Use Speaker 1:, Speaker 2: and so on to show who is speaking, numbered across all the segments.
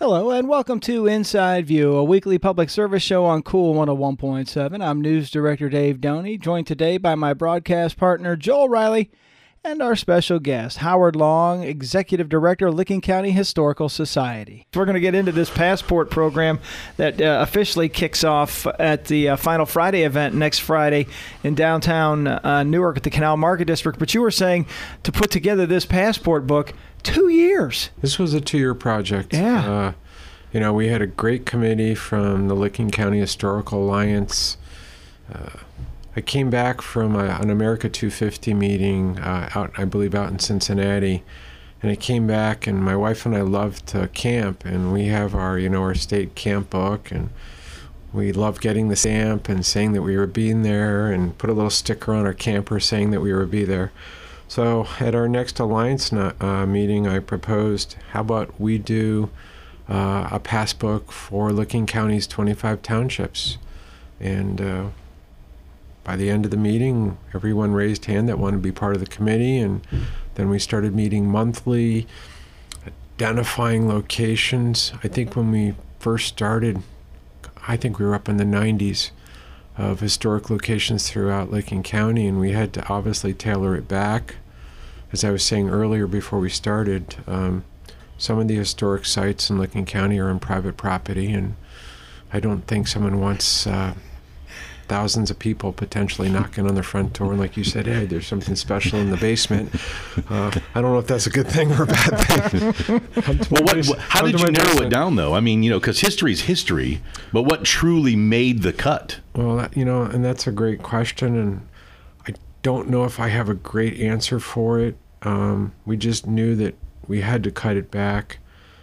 Speaker 1: Hello and welcome to Inside View, a weekly public service show on Cool 101.7. I'm News Director Dave Doney, joined today by my broadcast partner Joel Riley and our special guest, Howard Long, Executive Director, Licking County Historical Society. We're going to get into this passport program that officially kicks off at the Final Friday event next Friday in downtown Newark at the Canal Market District. But you were saying to put together this passport book, 2 years.
Speaker 2: This was a 2-year project.
Speaker 1: Yeah.
Speaker 2: We had a great committee from the Licking County Historical Alliance. I came back from an America 250 meeting out in Cincinnati, and I came back, and my wife and I love to camp, and we have our state camp book, and we love getting the stamp and saying that we were being there, and put a little sticker on our camper saying that we were be there. So at our next Alliance meeting, I proposed, how about we do a passbook for Licking County's 25 townships? And by the end of the meeting, everyone raised hand that wanted to be part of the committee, and then we started meeting monthly, identifying locations. I think when we first started, I think we were up in the 90s of historic locations throughout Licking County, and we had to obviously tailor it back. As I was saying earlier before we started, some of the historic sites in Licking County are on private property, and I don't think someone wants thousands of people potentially knocking on their front door, and like you said, hey, there's something special in the basement. I don't know if that's a good thing or a bad thing.
Speaker 3: How did you narrow it down, though? I mean, because history is history, but what truly made the cut?
Speaker 2: Well, and that's a great question, and I don't know if I have a great answer for it. We just knew that we had to cut it back.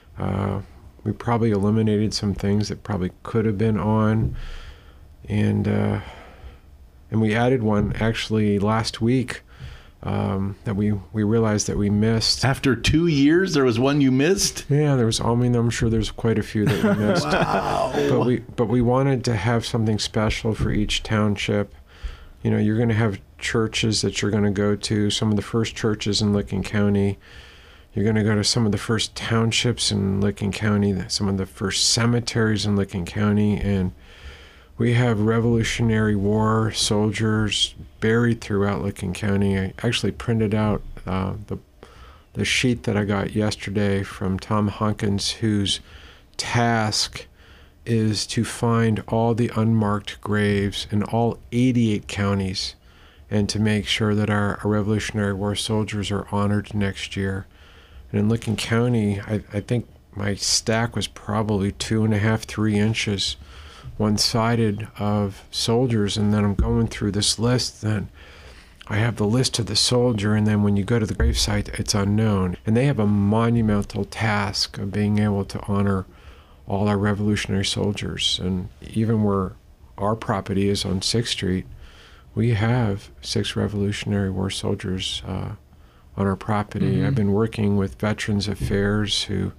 Speaker 2: We probably eliminated some things that probably could have been on. And we added one actually last week that we realized that we missed.
Speaker 3: After 2 years, there was one you missed?
Speaker 2: Yeah, there was. I'm sure there's quite a few that we missed.
Speaker 1: Wow.
Speaker 2: But we wanted to have something special for each township. You're going to have churches that you're going to go to, some of the first churches in Licking County. You're going to go to some of the first townships in Licking County, some of the first cemeteries in Licking County, and we have Revolutionary War soldiers buried throughout Licking County. I actually printed out the sheet that I got yesterday from Tom Hunkins, whose task is to find all the unmarked graves in all 88 counties and to make sure that our Revolutionary War soldiers are honored next year. And in Licking County, I think my stack was probably 2.5, 3 inches one-sided of soldiers, and then I'm going through this list, then I have the list of the soldier, and then when you go to the gravesite, it's unknown. And they have a monumental task of being able to honor all our Revolutionary soldiers. And even where our property is on 6th Street, we have 6 Revolutionary War soldiers on our property. Mm-hmm. I've been working with Veterans Affairs, who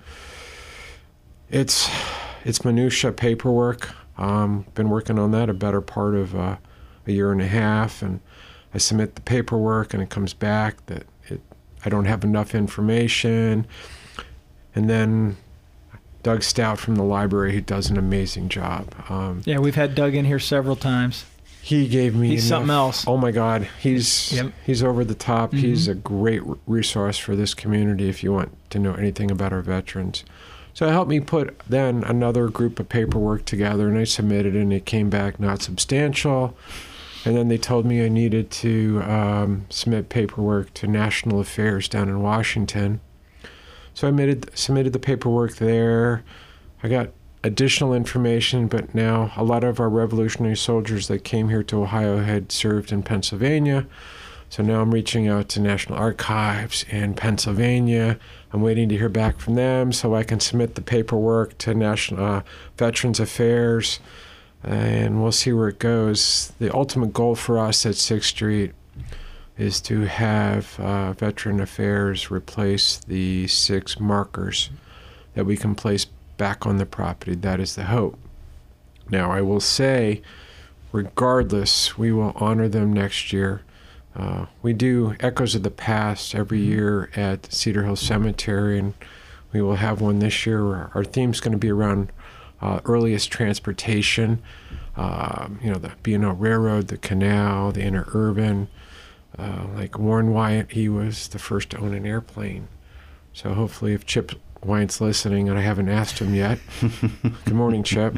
Speaker 2: it's minutia paperwork. Been working on that a better part of a year and a half, and I submit the paperwork and it comes back that I don't have enough information. And then Doug Stout from the library, who does an amazing job.
Speaker 1: Yeah, we've had Doug in here several times.
Speaker 2: He gave me
Speaker 1: something else.
Speaker 2: Oh my God, he's over the top. Mm-hmm. He's a great resource for this community if you want to know anything about our veterans. So it helped me put then another group of paperwork together, and I submitted it, and it came back not substantial. And then they told me I needed to submit paperwork to National Affairs down in Washington. So I submitted the paperwork there. I got additional information, but now a lot of our Revolutionary soldiers that came here to Ohio had served in Pennsylvania. So now I'm reaching out to National Archives in Pennsylvania. I'm waiting to hear back from them so I can submit the paperwork to National Veterans Affairs, and we'll see where it goes. The ultimate goal for us at 6th Street is to have Veteran Affairs replace the 6 markers that we can place back on the property. That is the hope. Now, I will say, regardless, we will honor them next year. We do Echoes of the Past every year at Cedar Hill Cemetery, and We will have one this year. Our theme's going to be around earliest transportation, the B&O Railroad, the canal, the interurban. Like Warren Wyatt, he was the first to own an airplane. So hopefully if Chip Wyatt's listening, and I haven't asked him yet. Good morning, Chip.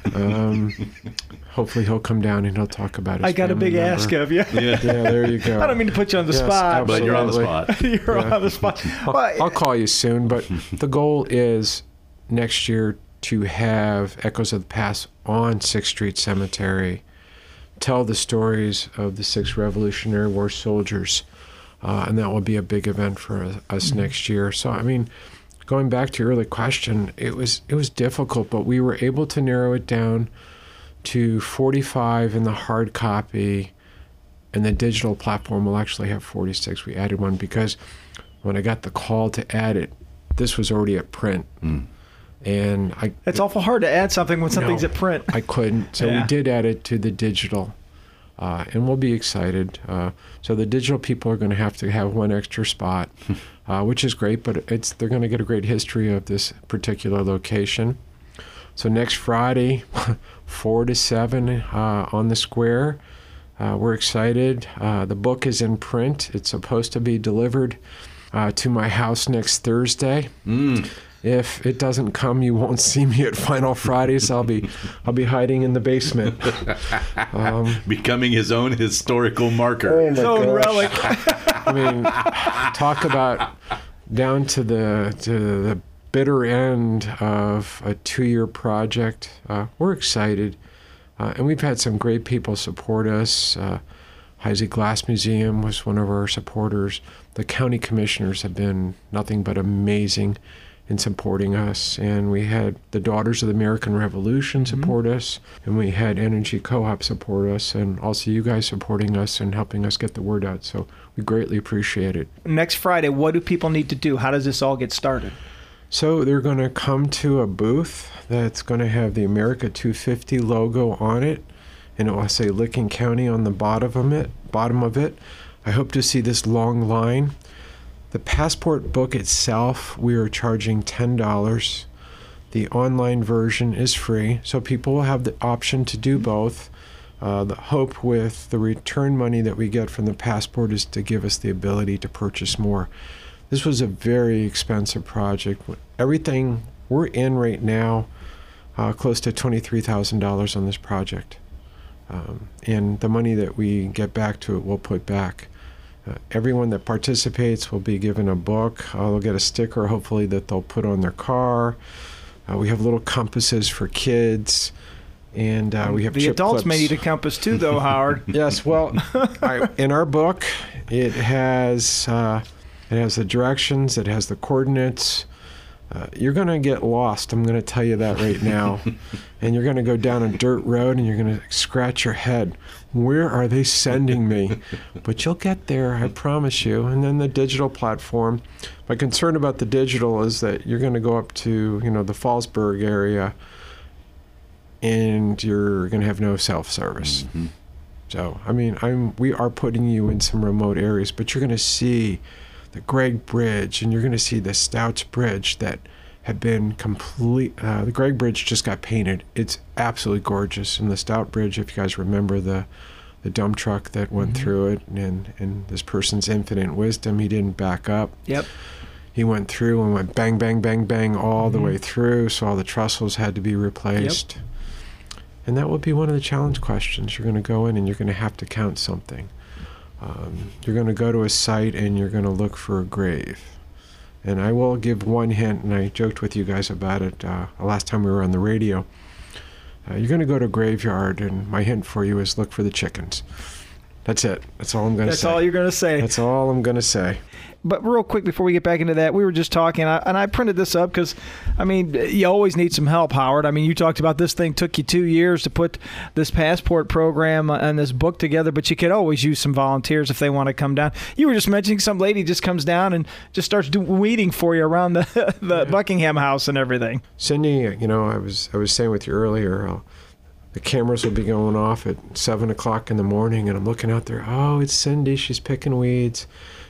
Speaker 2: Hopefully he'll come down and he'll talk about it.
Speaker 1: I got a big ask of you.
Speaker 2: Yeah, there you go.
Speaker 1: I don't mean to put you on the spot.
Speaker 3: But you're on the spot.
Speaker 1: You're on the spot.
Speaker 2: I'll call you soon, but the goal is next year to have Echoes of the Past on 6th Street Cemetery, tell the stories of the 6 Revolutionary War soldiers, and that will be a big event for us next year. So, I mean, going back to your early question, it was difficult, but we were able to narrow it down to 45 in the hard copy, and the digital platform will actually have 46. We added one because when I got the call to add it, this was already at print. And
Speaker 1: it's awful hard to add something when something's at print.
Speaker 2: I couldn't. So we did add it to the digital, and we'll be excited. So the digital people are going to have one extra spot, which is great, but they're going to get a great history of this particular location. So next Friday, 4 to 7 on the square. We're excited. The book is in print. It's supposed to be delivered to my house next Thursday. If it doesn't come, you won't see me at Final Fridays. I'll be hiding in the basement.
Speaker 3: Becoming his own historical marker.
Speaker 2: Oh
Speaker 1: His own relic.
Speaker 2: I mean, talk about down to the bitter end of a 2-year project. We're excited. And we've had some great people support us. Heisey Glass Museum was one of our supporters. The county commissioners have been nothing but amazing in supporting us. And we had the Daughters of the American Revolution support us. And we had Energy Co-op support us. And also you guys supporting us and helping us get the word out. So we greatly appreciate it.
Speaker 1: Next Friday, what do people need to do? How does this all get started?
Speaker 2: So they're going to come to a booth that's going to have the America 250 logo on it, and it will say Licking County on the bottom of it. I hope to see this long line. The passport book itself, we are charging $10. The online version is free, so people will have the option to do both. The hope with the return money that we get from the passport is to give us the ability to purchase more. This was a very expensive project. Everything we're in right now, close to $23,000 on this project. And the money that we get back to it, we'll put back. Everyone that participates will be given a book. They'll get a sticker, hopefully, that they'll put on their car. We have little compasses for kids. And we have
Speaker 1: the
Speaker 2: chip
Speaker 1: adults
Speaker 2: clips.
Speaker 1: may need a compass too, though, Howard.
Speaker 2: Yes, well, in our book, it has the directions, it has the coordinates. You're going to get lost, I'm going to tell you that right now. And you're going to go down a dirt road and you're going to scratch your head. Where are they sending me? But you'll get there, I promise you. And then the digital platform. My concern about the digital is that you're going to go up to, the Fallsburg area and you're going to have no self-service. So, I mean, we are putting you in some remote areas, but you're going to see the Gregg Bridge, and you're going to see the Stouts Bridge that had been complete. The Gregg Bridge just got painted. It's absolutely gorgeous. And the Stout Bridge, if you guys remember the dump truck that went through it, and this person's infinite wisdom, he didn't back up.
Speaker 1: Yep.
Speaker 2: He went through and went bang, bang, bang, bang all the way through, so all the trestles had to be replaced. Yep. And that will be one of the challenge questions. You're going to go in and you're going to have to count something. You're going to go to a site and you're going to look for a grave. And I will give one hint, and I joked with you guys about it last time we were on the radio. You're going to go to a graveyard, and my hint for you is look for the chickens. That's it. That's all I'm going to say.
Speaker 1: That's all you're going to say.
Speaker 2: That's all I'm going to say.
Speaker 1: But real quick before we get back into that, we were just talking, and I printed this up because, I mean, you always need some help, Howard. I mean, you talked about this thing took you 2 years to put this passport program and this book together, but you could always use some volunteers if they want to come down. You were just mentioning some lady just comes down and just starts weeding for you around the Buckingham House and everything.
Speaker 2: Cindy, I was saying with you earlier, the cameras will be going off at 7 o'clock in the morning, and I'm looking out there. Oh, it's Cindy. She's picking weeds.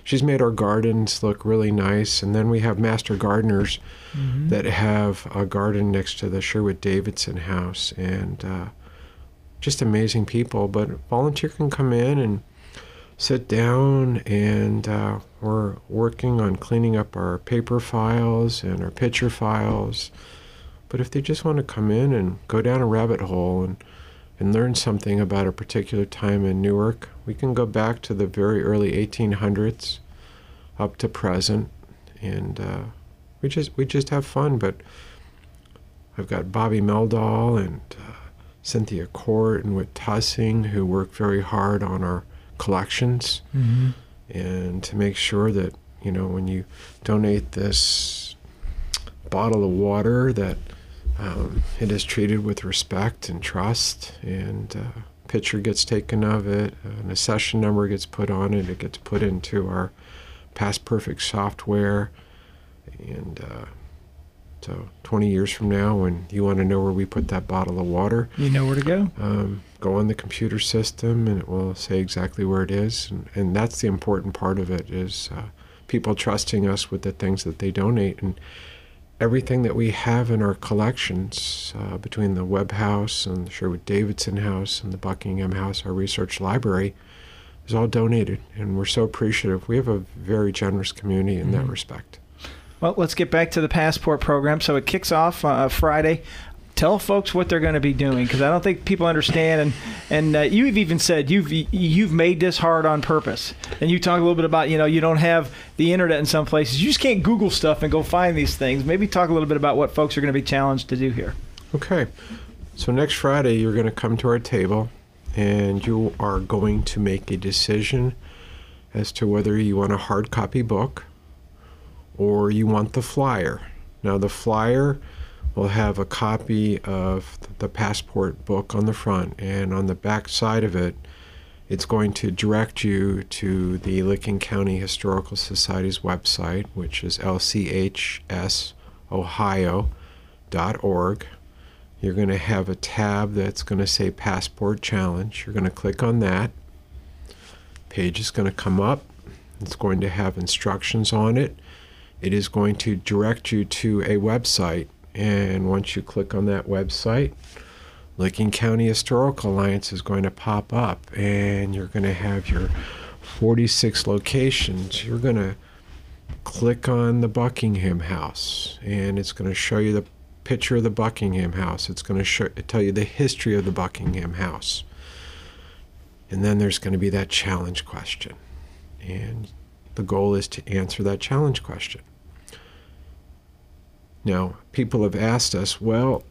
Speaker 2: she's made our gardens look really nice. And then we have master gardeners that have a garden next to the Sherwood Davidson house, and just amazing people. But volunteer can come in and sit down, and we're working on cleaning up our paper files and our picture files. But if they just want to come in and go down a rabbit hole and learn something about a particular time in Newark, we can go back to the very early 1800s up to present, and we just have fun. But I've got Bobby Meldal and Cynthia Court and Whit Tussing, who work very hard on our collections, and to make sure that, you know, when you donate this bottle of water, that it is treated with respect and trust, and a picture gets taken of it, an accession number gets put on it, it gets put into our Past Perfect software, and so 20 years from now, when you want to know where we put that bottle of water,
Speaker 1: you know where to go.
Speaker 2: Go on the computer system, and it will say exactly where it is, and that's the important part of it, is people trusting us with the things that they donate. And everything that we have in our collections, between the Webb House and the Sherwood Davidson House and the Buckingham House, our research library, is all donated, and we're so appreciative. We have a very generous community in that respect.
Speaker 1: Well, let's get back to the Passport program. So it kicks off Friday. Tell folks what they're going to be doing, because I don't think people understand. And you've even said you've made this hard on purpose. And you talk a little bit about, you don't have the internet in some places. You just can't Google stuff and go find these things. Maybe talk a little bit about what folks are going to be challenged to do here.
Speaker 2: Okay. So next Friday, you're going to come to our table, and you are going to make a decision as to whether you want a hard copy book or you want the flyer. Now, the flyer will have a copy of the Passport book on the front, and on the back side of it, it's going to direct you to the Licking County Historical Society's website, which is lchsohio.org. You're going to have a tab that's going to say Passport Challenge. You're going to click on that. Page is going to come up. It's going to have instructions on it. It is going to direct you to a website, and once you click on that website, Licking County Historical Alliance is going to pop up, and you're going to have your 46 locations. You're going to click on the Buckingham House, and it's going to show you the picture of the Buckingham House. It's going to tell you the history of the Buckingham House. And then there's going to be that challenge question. And the goal is to answer that challenge question. Now, people have asked us, well,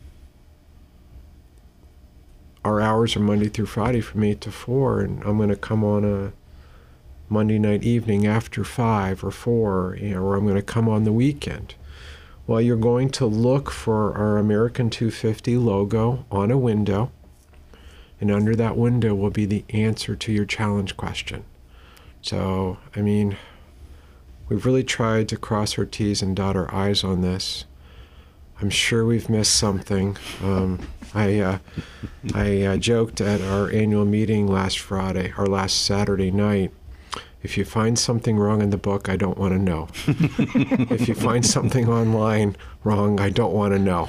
Speaker 2: our hours are Monday through Friday from 8 to 4, and I'm going to come on a Monday night evening after 5 or 4, or I'm going to come on the weekend. Well, you're going to look for our American 250 logo on a window, and under that window will be the answer to your challenge question. So, I mean, we've really tried to cross our T's and dot our I's on this. I'm sure we've missed something. I joked at our annual meeting last Saturday night, if you find something wrong in the book, I don't want to know. If you find something online wrong, I don't want to know.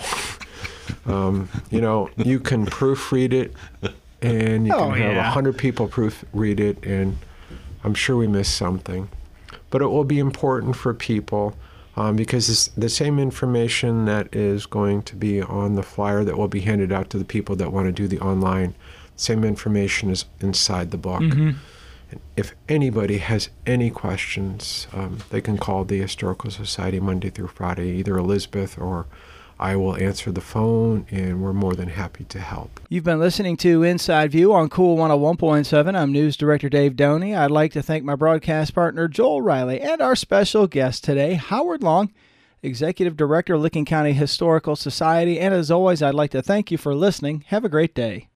Speaker 2: You can proofread it, and you can have 100 people proofread it, and I'm sure we missed something. But it will be important for people, because it's the same information that is going to be on the flyer that will be handed out to the people that want to do the online. Same information is inside the book. If anybody has any questions, they can call the Historical Society Monday through Friday. Either Elizabeth or I will answer the phone, and we're more than happy to help.
Speaker 1: You've been listening to Inside View on Cool 101.7. I'm News Director Dave Doney. I'd like to thank my broadcast partner, Joel Riley, and our special guest today, Howard Long, Executive Director, Licking County Historical Society. And as always, I'd like to thank you for listening. Have a great day.